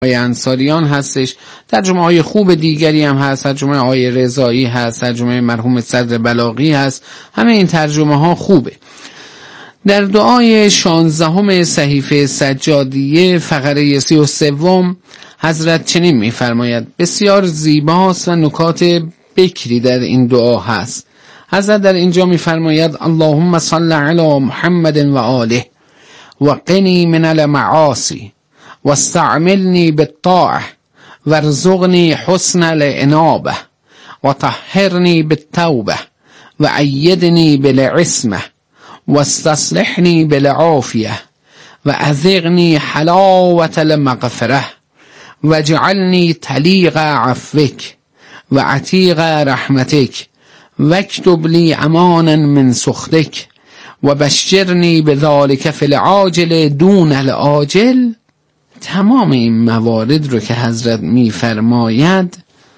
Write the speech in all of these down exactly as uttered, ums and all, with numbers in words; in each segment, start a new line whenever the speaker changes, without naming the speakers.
انصاریان هستش، ترجمه های خوب دیگری هم هست، ترجمه آقای رضایی هست، ترجمه مرحوم صدر بلاغی هست، همه این ترجمه ها خوبه. در دعای شانزدهم صحیفه سجادیه فقره سی و سوم حضرت چنین می‌فرماید، بسیار زیباست و نکات بکری در این دعا هست. حضرت در اینجا می‌فرماید اللهم صل علی محمد و آله و قنی من المعاصی واستعملنی بالطاعة وارزقنی حسن الانابة وطهرنی بالتوبة وأيدني بالعصمة واستصلحني بالعافية وأذقني حلاوة المغفرة واجعلني تليق عفوك وعتيق رحمتك واكتب لي أمانا من سخطك وبشرني بذلك في العاجل دون العاجل. تمام این موارد رو که حضرت میفرماید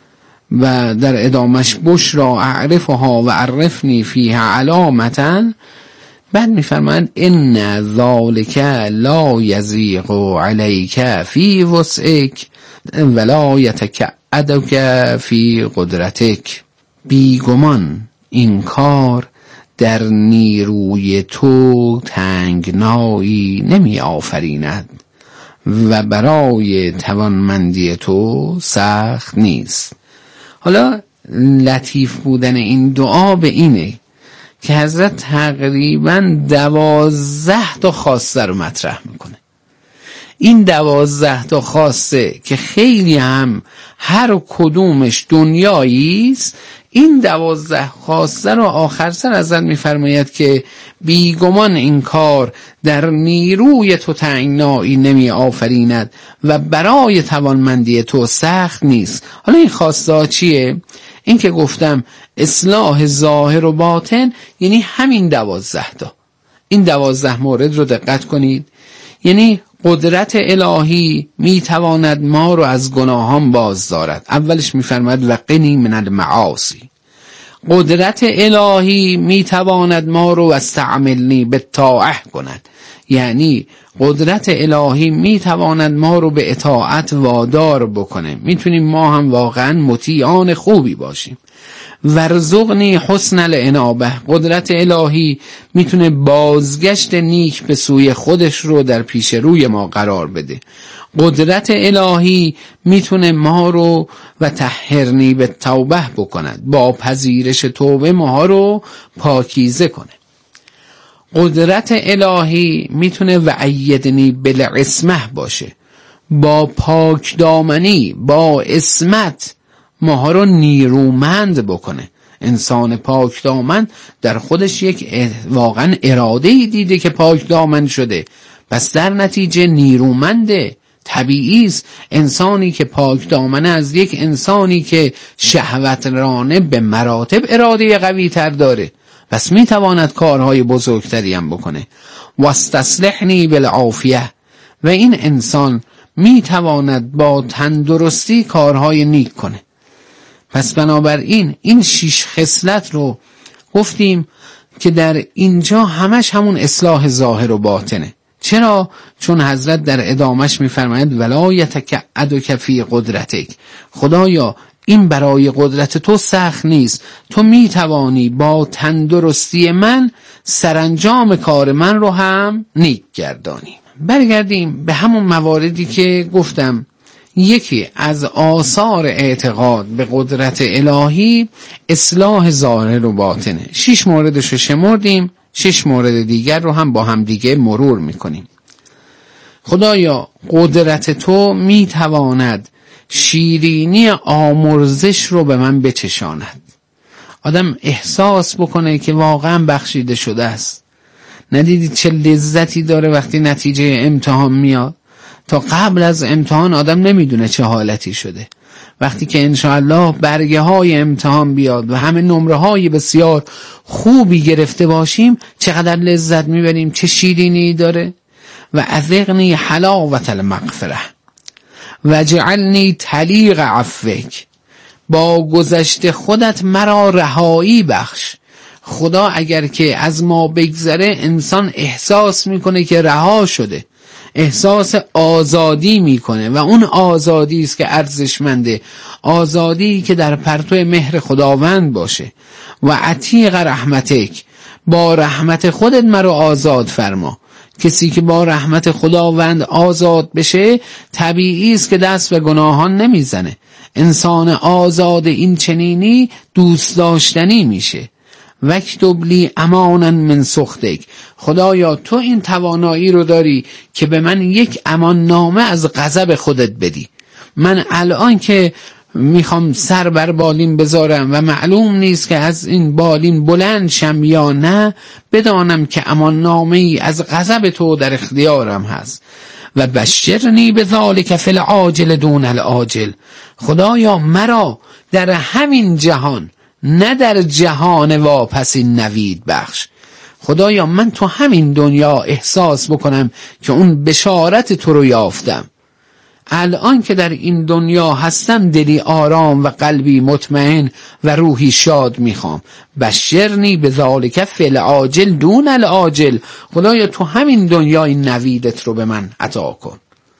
و در ادامش بشرا اعرفها و عرفنی فیها علامتا، بعد میفرماید ان ذالک لا یضیق علیک فی وسعک ولا یتکعدک فی قدرتک. بیگمان این کار در نیروی تو تنگنایی نمی آفریند و برای توانمندی تو سخت نیست. حالا لطیف بودن این دعا به اینه که حضرت تقریباً دوازده تا خواسته رو مطرح میکنه. این دوازده تا خواسته که خیلی هم هر کدومش دنیایی است، این دوازده خواسته رو آخر سر حضرت میفرماید که بیگمان این کار در نیروی تو تنگنایی نمی آفریند و برای توانمندی تو سخت نیست. حالا این خواسته ها چیه؟ این که گفتم اصلاح ظاهر و باطن، یعنی همین دوازده تا. این دوازده مورد رو دقت کنید. یعنی قدرت الهی میتواند ما رو از گناهان باز دارد. اولش میفرماید و قنی من المعاصی. قدرت الهی میتواند ما رو استعملنی بالطاعه کند، یعنی قدرت الهی میتواند ما رو به اطاعت وادار بکنه، میتونیم ما هم واقعا مطیعان خوبی باشیم. ورزقنی حسن الانابه. قدرت الهی میتونه بازگشت نیک به سوی خودش رو در پیش روی ما قرار بده. قدرت الهی میتونه ما رو و طهرنی به توبه بکند، با پذیرش توبه ما رو پاکیزه کنه. قدرت الهی میتونه و ایدنی بالعصمه باشه، با پاک دامنی، با عصمت ماها رو نیرومند بکنه. انسان پاک دامن در خودش یک واقعا اراده‌ای دیده که پاک دامن شده، پس در نتیجه نیرومنده. طبیعی است انسانی که پاک دامنه از یک انسانی که شهوت رانه به مراتب اراده قوی تر داره، پس میتواند کارهای بزرگتری هم بکنه. واستصلحنی بالعافیه. و این انسان میتواند با تندرستی کارهای نیک کنه. پس بنابراین این شش خصلت رو گفتیم که در اینجا همش همون اصلاح ظاهر و باطنه. چرا؟ چون حضرت در ادامش میفرماید ولا یتکعدک فی قدرتک. خدایا این برای قدرت تو سخت نیست، تو میتوانی با تندرستی من سرانجام کار من رو هم نیک گردانی. برگردیم به همون مواردی که گفتم. یکی از آثار اعتقاد به قدرت الهی اصلاح ظاهر و باطنه. شش موردش رو شمردیم، شش مورد دیگر رو هم با هم دیگه مرور میکنیم. خدایا قدرت تو میتواند شیرینی آمرزش رو به من بچشاند. آدم احساس بکنه که واقعا بخشیده شده است. ندیدید چه لذتی داره وقتی نتیجه امتحان میاد؟ تا قبل از امتحان آدم نمیدونه چه حالتی شده. وقتی که انشاءالله برگه های امتحان بیاد و همه نمره های بسیار خوبی گرفته باشیم، چقدر لذت میبریم، چه شیرینی داره. و اذقنی حلاوة المغفرة و جعلنی تلیق عفوک. با گذشته خودت مرا رهایی بخش. خدا اگر که از ما بگذره انسان احساس میکنه که رها شده، احساس آزادی میکنه و اون آزادی است که ارزشمنده، آزادی که در پرتو مهر خداوند باشه. و عتیق رحمتک، با رحمت خودت مرا آزاد فرما. کسی که با رحمت خداوند آزاد بشه طبیعی است که دست به گناهان نمیزنه. انسان آزاد این چنینی دوست داشتنی میشه. وکتب لی امانا من سختک، خدایا تو این توانایی رو داری که به من یک امان نامه از غضب خودت بدی. من الان که میخوام سر بر بالین بذارم و معلوم نیست که از این بالین بلند شم یا نه، بدانم که امان نامه ای از غضب تو در اختیارم هست. و بشرنی بذالک فی العاجل دون العاجل، خدایا مرا در همین جهان نه در جهان واپسین نوید بخش. خدایا من تو همین دنیا احساس بکنم که اون بشارت تو رو یافتم. الان که در این دنیا هستم دلی آرام و قلبی مطمئن و روحی شاد میخوام. بشرنی بذالک فی العاجل دون العاجل، خدایا تو همین دنیا این نویدت رو به من عطا کن.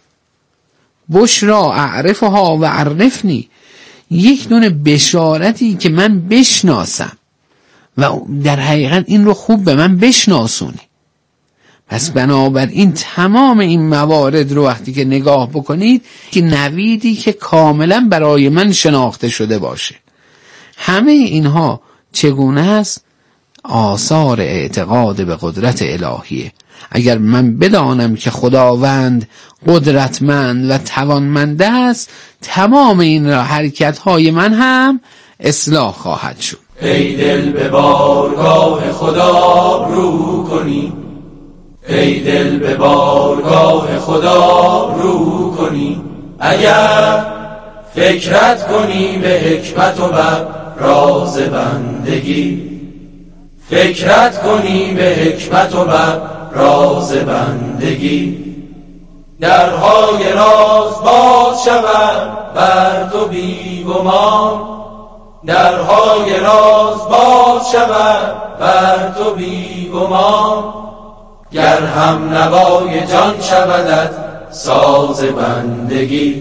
بشرا اعرفها و عرفنی، یک دونه بشارتی که من بشناسم و در حقیقت این رو خوب به من بشناسونی. پس بنابراین تمام این موارد رو وقتی که نگاه بکنید که نویدی که کاملا برای من شناخته شده باشه. همه اینها چگونه است؟ آثار اعتقاد به قدرت الهیه. اگر من بدانم که خداوند قدرتمند و توانمند است، تمام این حرکت‌های من هم اصلاح خواهد شد.
ای دل به بارگاه خدا رو کنی، ای دل به بارگاه خدا رو کنی. اگر فکرت کنی به حکمت و بر راز بندگی، فکرت کنی به حکمت و بر راز بندگی. درهای راز باز شود بر تو بی گمان، درهای راز باز شود بر تو بی گمان. گر هم نوای جان شودت ساز بندگی،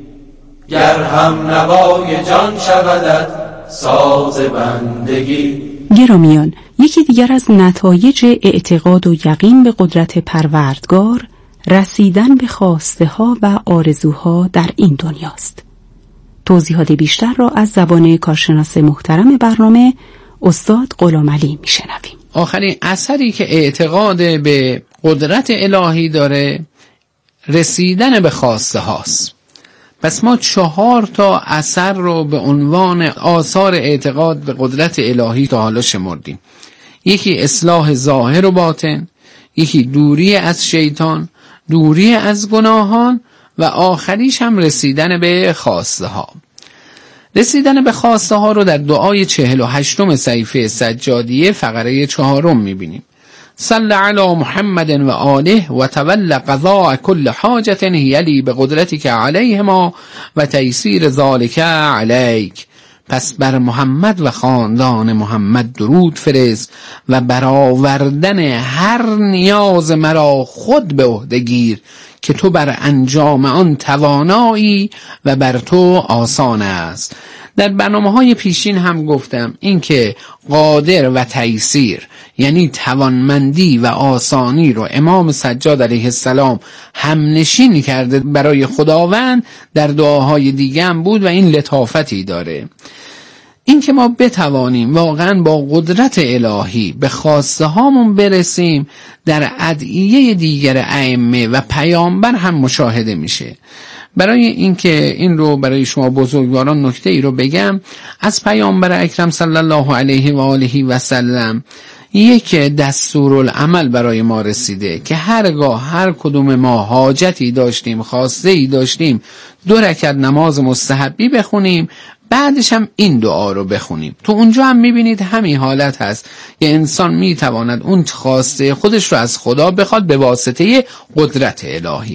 گر هم نوای جان شودت ساز بندگی.
گرامیان، یکی دیگر از نتایج اعتقاد و یقین به قدرت پروردگار رسیدن به خواسته ها و آرزوها در این دنیاست. توضیحات بیشتر را از زبان کارشناس محترم برنامه استاد غلامعلی میشنویم.
آخرین اثری که اعتقاد به قدرت الهی داره رسیدن به خواسته هاست. پس ما چهار تا اثر رو به عنوان آثار اعتقاد به قدرت الهی تا حالا شمردیم. یکی اصلاح ظاهر و باطن، یکی دوری از شیطان، دوری از گناهان و آخریش هم رسیدن به خواسته ها. رسیدن به خواسته ها رو در دعای چهل و هشتم صحیفه سجادیه فقره چهارم میبینیم. صل علی محمد و آله و تول قضاء کل حاجت هیلی به قدرتک علیهما و تیسیر ذالک علیک. پس بر محمد و خاندان محمد درود فرست و برآوردن هر نیاز مرا خود به عهده گیر که تو بر انجام آن توانایی و بر تو آسان است. در برنامه‌های پیشین هم گفتم این که قادر و تیسیر یعنی توانمندی و آسانی رو امام سجاد علیه السلام همنشین کرده برای خداوند، در دعاهای دیگه هم بود و این لطافتی داره. این که ما بتوانیم واقعا با قدرت الهی به خواسته هامون برسیم در ادعیه دیگر ائمه و پیامبر هم مشاهده میشه. برای اینکه این رو برای شما بزرگواران نکته ای رو بگم، از پیامبر اکرم صلی الله علیه و آله و سلم یک دستورالعمل برای ما رسیده که هرگاه هر کدوم ما حاجتی داشتیم، خواسته ای داشتیم، دو رکعت نماز مستحبی بخونیم، بعدش هم این دعا رو بخونیم. تو اونجا هم میبینید همین حالت هست که انسان میتواند اون خواسته خودش رو از خدا بخواد به واسطه قدرت الهی.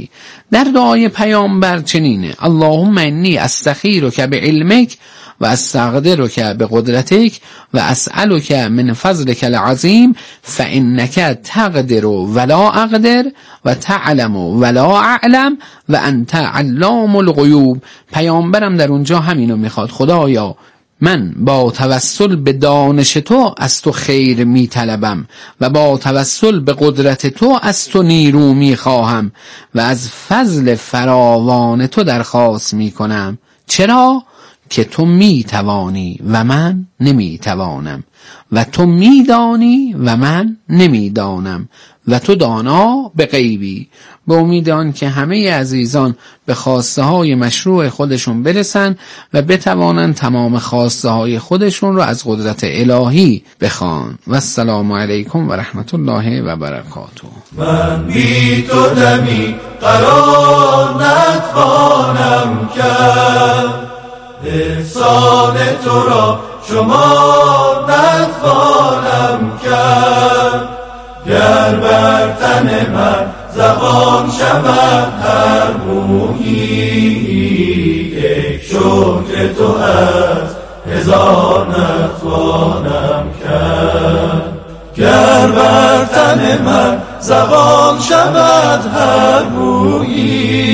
در دعای پیامبر چنینه: اللهم انی استخیرک بعلمک و استقدرک بقدرتک و اسألک من فضلک العظیم فانک تقدر ولا اقدر و تعلم ولا اعلم و انت علام الغیوب. پیامبرم در اونجا همینو میخواد: خدایا من با توسل به دانش تو از تو خیر می طلبم و با توسل به قدرت تو از تو نیرو می خواهم و از فضل فراوان تو درخواست می کنم. چرا؟ که تو می توانی و من نمی توانم و تو می دانی و من نمی دانم و تو دانا به غیبی. به امید آن که همه عزیزان به خواسته های مشروع خودشون برسن و بتوانند تمام خواسته های خودشون رو از قدرت الهی بخوان. و السلام علیکم و رحمت الله و برکاته.
من بی تو دمی قرار نتوانم کرد، احسان تو را شمار نتوانم کرد. گر بر تن من زبان شود هر مویی، یک شکر تو از هزار نتوانم کرد. گر بر تن من زبان شود هر مویی،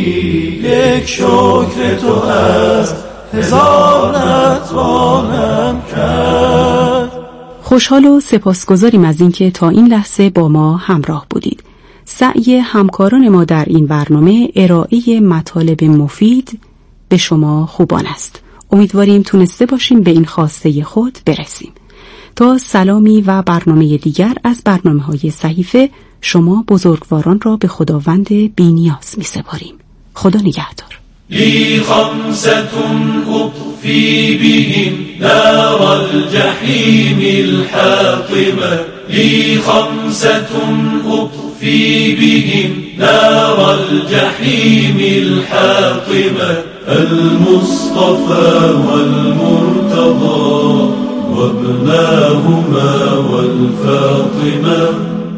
یک شکر تو از هزار نتوانم کرد.
خوشحال و سپاسگزاریم از اینکه تا این لحظه با ما همراه بودید. سعی همکاران ما در این برنامه ارائه مطالب مفید به شما خوبان است. امیدواریم تونسته باشیم به این خواسته خود برسیم. تا سلامی و برنامه دیگر از برنامه‌های صحیفه، شما بزرگواران را به خداوند بی‌نیاز می‌سپاریم. خدا نگهدار.
لی خمستون اطفی بهم نار الجحیم الحاطمه، لی خمستون اطفی بهم نار الجحیم الحاطمه، المصطفى والمرتضى وابناهما والفاطمه،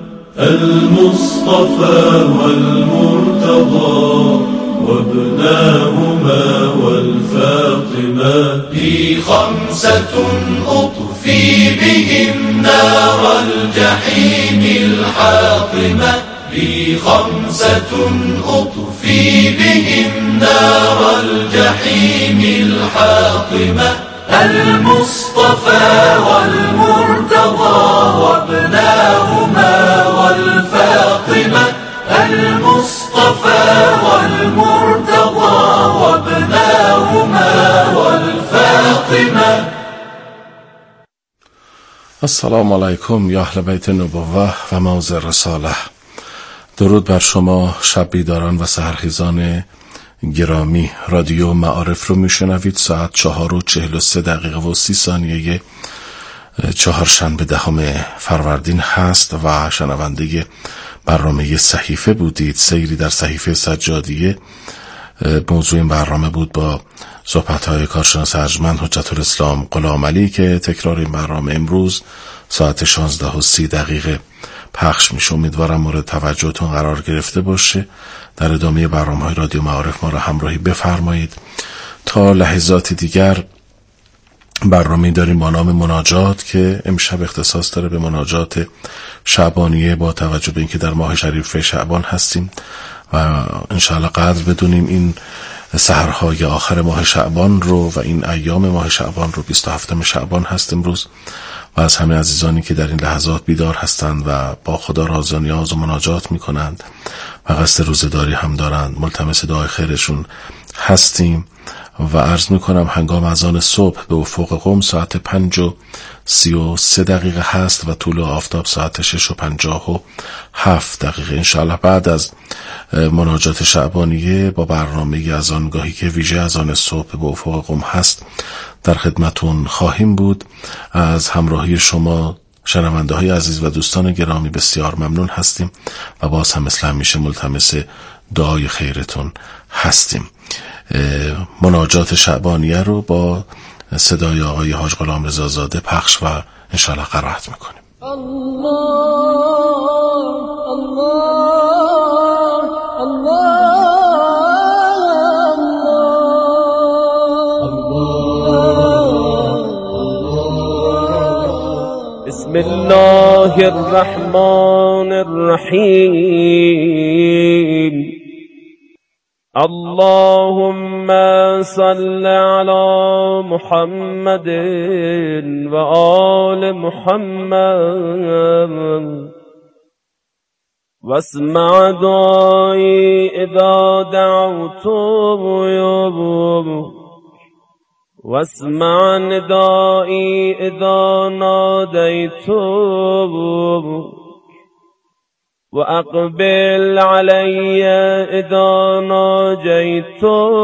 المصطفى والمرتضى وابناهما والفاطمة. لي خمسة أطفي بهم نار الجحيم الحاطمة، لي خمسة أطفي بهم نار الجحيم الحاطمة، المصطفى والمرتضى وابناهما والفاطمة، المصطفى والمرتضى وابناهما والفاطمة.
السلام علیکم یا اهل بیت نبوه و موضع رساله. درود بر شما شب بیداران و سحرخیزان گرامی. رادیو معارف رو میشنوید. ساعت چهار و چهل و سه دقیقه و سی ثانیه چهارشنبه دهم فروردین هست و شنونده برنامه صحیفه بودید. سیری در صحیفه سجادیه. موضوع این برنامه بود با صحبت‌های کارشناس ارجمند حجت الاسلام غلام علی که تکرار این برنامه امروز ساعت شانزده و سی دقیقه پخش میشه. امیدوارم مورد توجهتون قرار گرفته باشه. در ادامه برنامه‌های رادیو معارف ما را همراهی بفرمایید. تا لحظات دیگر برنامه داریم با نام مناجات که امشب اختصاص داره به مناجات شعبانیه با توجه به اینکه در ماه شریف شعبان هستیم و انشاءالله قدر بدونیم این سحرهای آخر ماه شعبان رو و این ایام ماه شعبان رو. بیست و هفتم شعبان هست امروز و از همه عزیزانی که در این لحظات بیدار هستند و با خدا راز و نیاز و مناجات میکنند و قصد روزه‌داری هم دارند ملتمس دعای خیرشون هستیم و عرض میکنم هنگام اذان صبح به افق قم ساعت پنج و سی و سه دقیقه هست و طول آفتاب ساعت شش و پنجاه و هفت دقیقه. انشاءالله بعد از مناجات شعبانیه با برنامه اذانگاهی که ویژه اذان صبح به افق قم هست در خدمتون خواهیم بود. از همراهی شما شنونده های عزیز و دوستان گرامی بسیار ممنون هستیم و باز هم مثل همیشه ملتمس دعای خیرتون هستیم. مناجات شعبانیه رو با صدای آقای حاج غلامرضا زاده پخش و انشاءالله قرائت میکنیم.
الله الله الله الله الرحمن الرحيم. اللهم صل على محمد وآل محمد واسمع دعائي إذا دعوت واسمع ندائي إذا ناديت وأقبل علي إذا ناجيت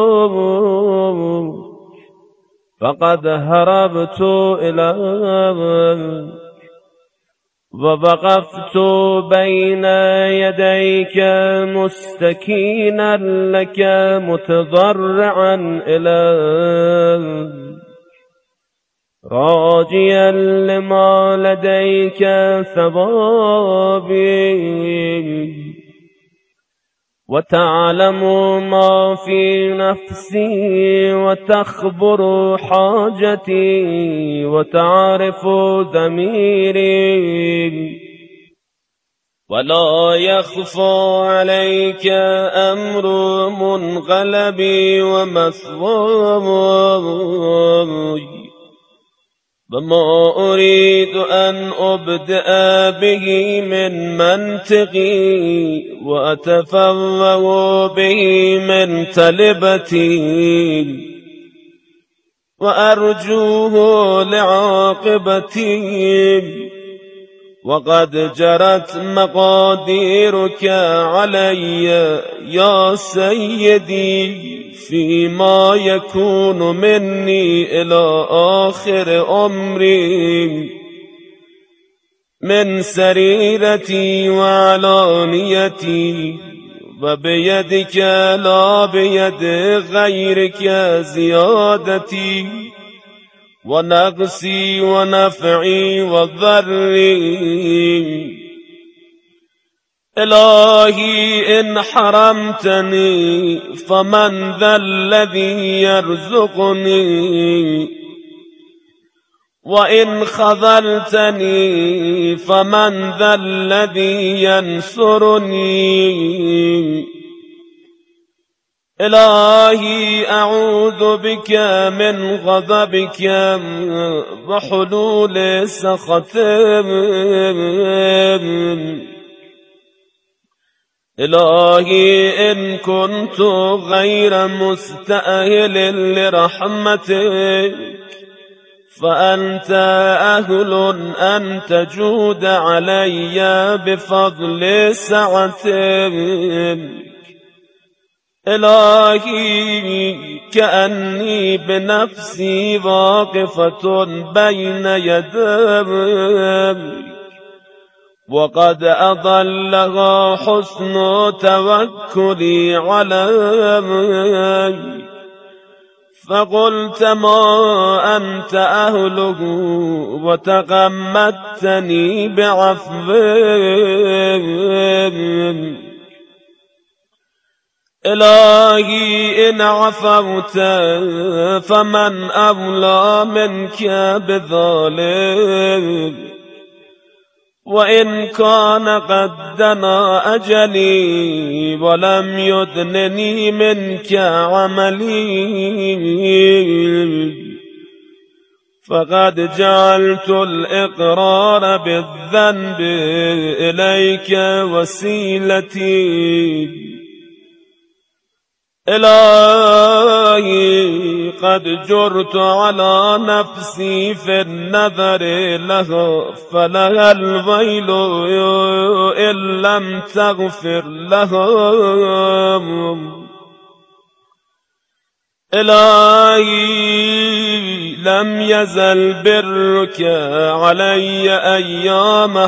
فقد هربت إليك ووقفت بين يديك مستكينا لك متضرعا إليك راجيا لما لديك ثوابي وتعلم ما في نفسي وتخبر حاجتي وتعرف ضميري ولا يخفى عليك أمر منقلبي ومثواي وما أريد أن أبدأ به من منطقي وأتفوه به من تلبتي وأرجوه لعاقبتي وقد جرت مقاديرك علي يا سيدي فيما يكون مني إلى آخر عمري من سريرتي وعلانيتي وبيدك لا بيد غيرك زيادتي ونقصي ونفعي وضري. إلهي إن حرمتني فمن ذا الذي يرزقني وإن خذلتني فمن ذا الذي ينصرني. إلهي أعوذ بك من غضبك وحلول سخطك. إلهي إن كنت غير مستأهل لرحمتك فأنت أهل أن تجود علي بفضل سعتك. إلهي كأني بنفسي واقفة بين يديك وقد أضلها حسن توكلي عليك فقلت ما أنت أهله وتغمدتني بعفوك. إلهي إن عفوت فمن أولى منك بذلك وإن كان قد دنا أجلي ولم يدنني منك عملي فقد جعلت الإقرار بالذنب إليك وسيلتي. إلهي قد جرت على نفسي في النذر له فلها الويل إن لم تغفر لهم. إلهي لم يزل برك علي أيام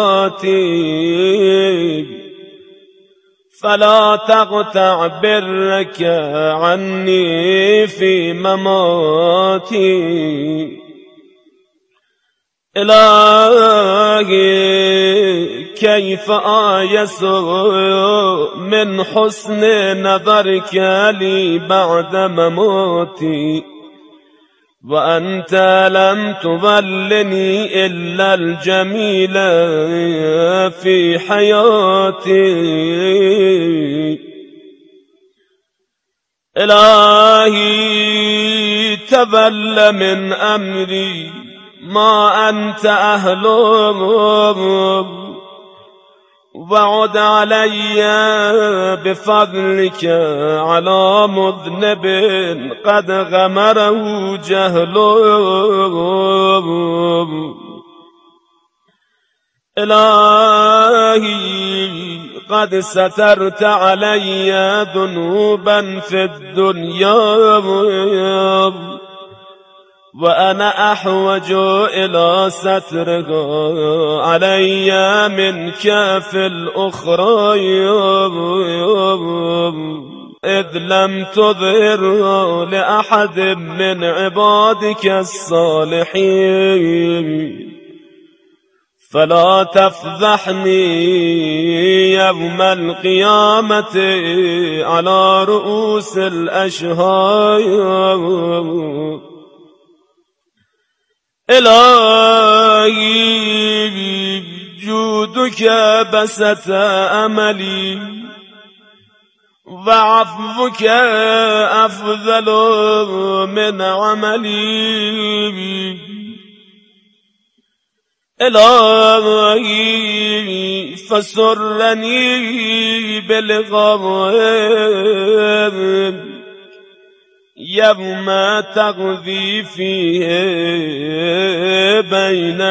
حياتي فلا تقطع برك عني في مماتي. إلهي كيف آيس من حسن نظرك لي بعد مماتي وأنت لم تظلني إلا الجميل في حياتي. إلهي تبل من أمري ما أنت أهله، وعد علي بفضلك على مذنب قد غمره جهله. إلهي قد سترت علي ذنوبا في الدنيا، وأنا أحوج إلى سترها علي منك في الأخرى، إذ لم تظهرها لأحد من عبادك الصالحين. فلا تفضحني يوم القيامة على رؤوس الأشهاد. إلهي جودك بسط أملي، وعفوك أفضل من عملي. إلهي فسرني بالغضب يوم تقضي فيه بين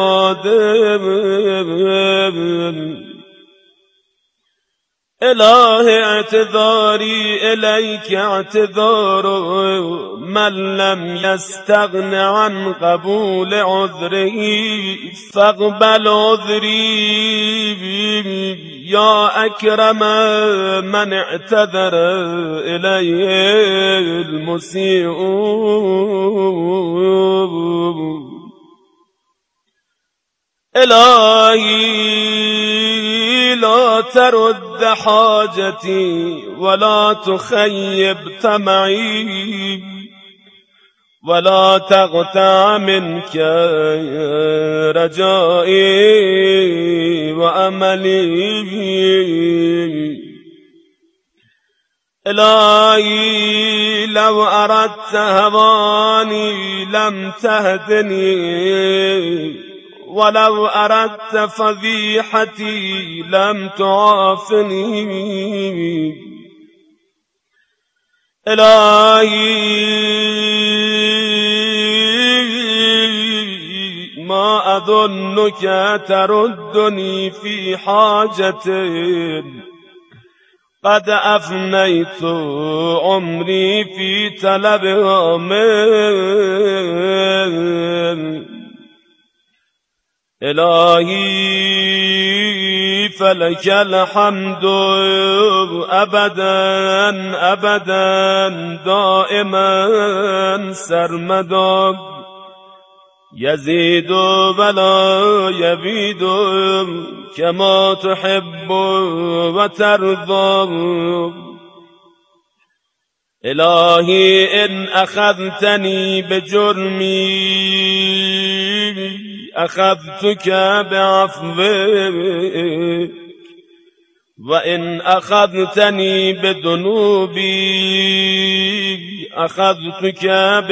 عبادك. إلهي اعتذاري إليك اعتذار من لم يستغن عن قبول عذره، فاقبل عذري يا أكرم من اعتذر إليه المسيء. إلهي لا ترد حاجتي ولا تخيب طمعي، ولا تقطع منك رجائي وأملي. إلهي لو أردت هواني لم تهدني، ولو أردت فضيحتي لم تعافني. إلهي ما أظنك تردني في حاجة قد أفنيت عمري في طلبها من. إلهي فلك الحمد أبدا أبدا دائما سرمدا، يزيد ولا يبيد كما تحب وترضى. إلهي إن أخذتني بجرمي أخذتك بعفوك، وإن أخذتني بذنوبي أخذتك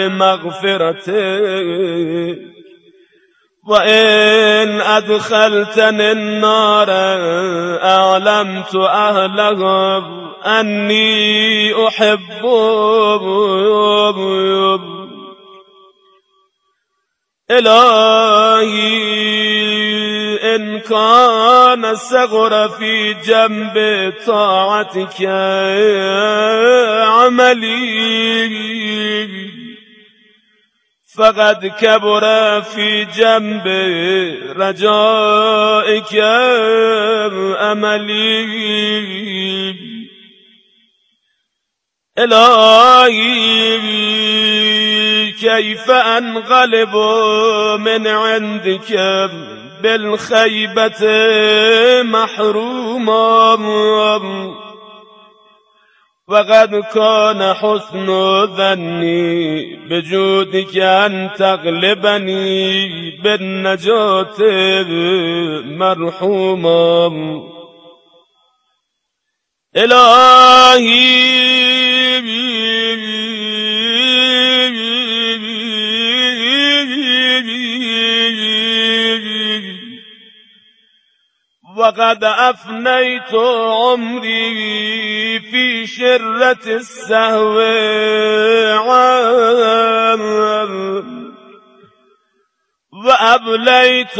بمغفرتك، وإن أدخلتني النار أعلمت أهلها أني أحبهم. إلهي إن كان صغر في جنب طاعتك عملي، فقد كبر في جنب رجائك أملي. إلهي كيف أنقلب من عندك بالخيبة محروما، وقد كان حسن ظني بجودك أن تغلبني بالنجاة مرحوما إلهي وقد أفنيت عمري في شرة السهو وأبليت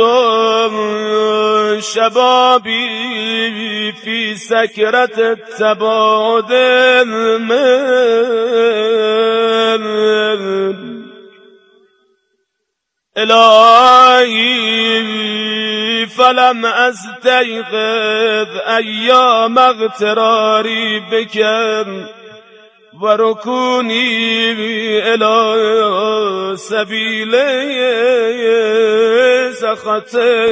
شبابي في سكرة التباعد إلهي فلم أستيقظ أيام اغتراري بك وركوني إلى سبيل سخط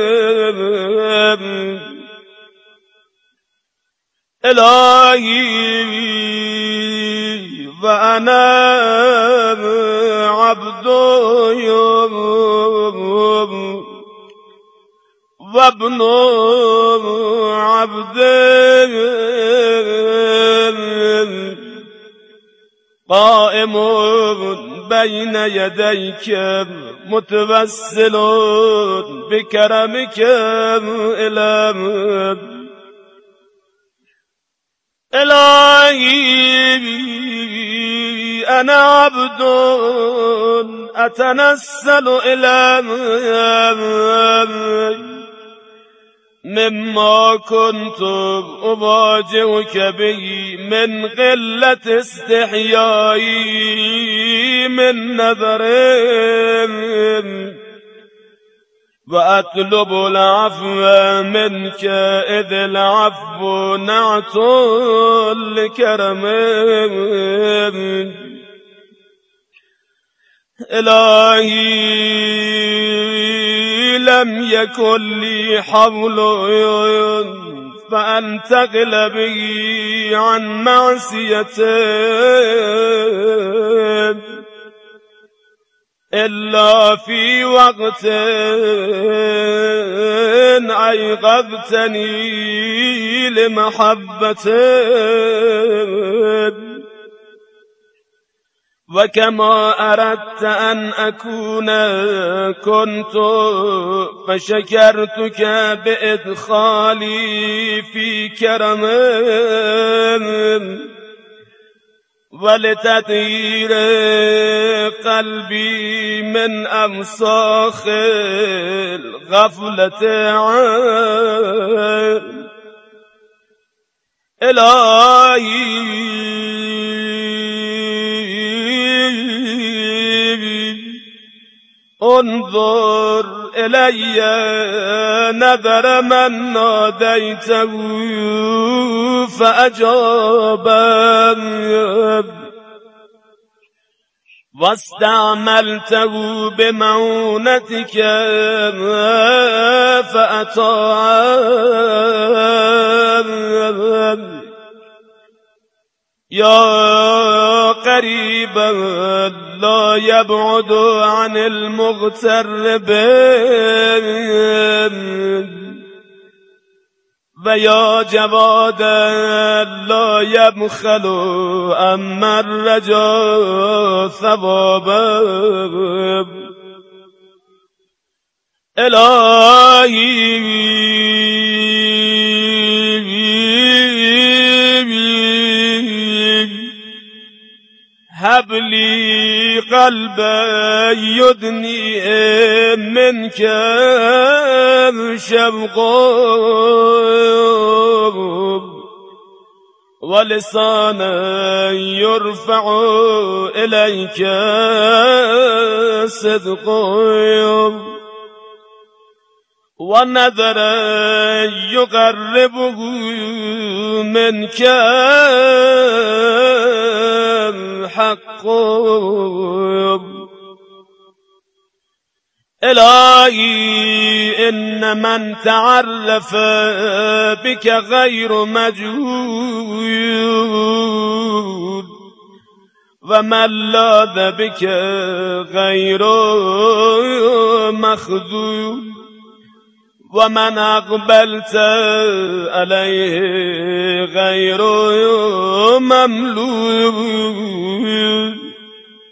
إلهي وأنا عبد وابن عبد قائم بين يديك متوسل بكرمك إلى إلهي أنا عبد أتنسل إلى مما كنت أواجهك به من قلة استحيائي من نظر وأطلب العفو منك إذ العفو نعت لكرم إلهي لم يكن لي حول فأنتقل به عن معصيته إلا في وقت أيقظتني لمحبته وكما أردت أن أكون كنت فشكرتك بإدخالي في كرم ولتطهير قلبي من أمساخ الغفلة عن إلهي انظر إلي نذر من ناديته فأجاب واستعملته بمعونتك فأطاع يا قريبا لا يبعد عن المغترب ويا جوادا لا يبخل أما الرجاء ثوابا إلهي هب لي قلبا يدني منك شوقا ولسانا يرفع إليك صدقا ونذرا يقربه منك حق الهی ان من تعرف بك غیر مجهول و من لاذ بك غیر مخذول و من اقبلت علیه غیر مملول.